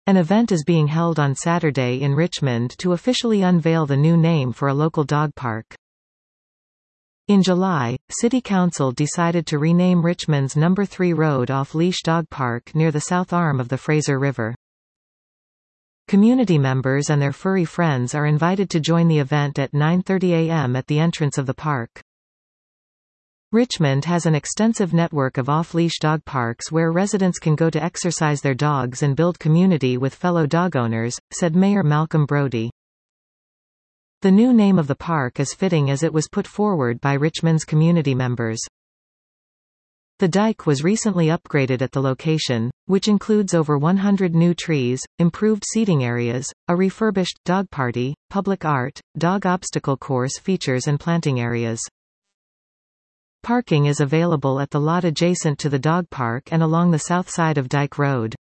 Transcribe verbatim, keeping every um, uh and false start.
An event is being held on Saturday in Richmond to officially unveil the new name for a local dog park. In July, City Council decided to rename Richmond's Number three Road Off-Leash Dog Park near the south arm of the Fraser River. Community members and their furry friends are invited to join the event at nine thirty a m at the entrance of the park. Richmond has an extensive network of off-leash dog parks where residents can go to exercise their dogs and build community with fellow dog owners, said Mayor Malcolm Brody. The new name of the park is fitting as it was put forward by Richmond's community members. The dike was recently upgraded at the location, which includes over one hundred new trees, improved seating areas, a refurbished dog party, public art, dog obstacle course features and planting areas. Parking is available at the lot adjacent to the dog park and along the south side of Dyke Road.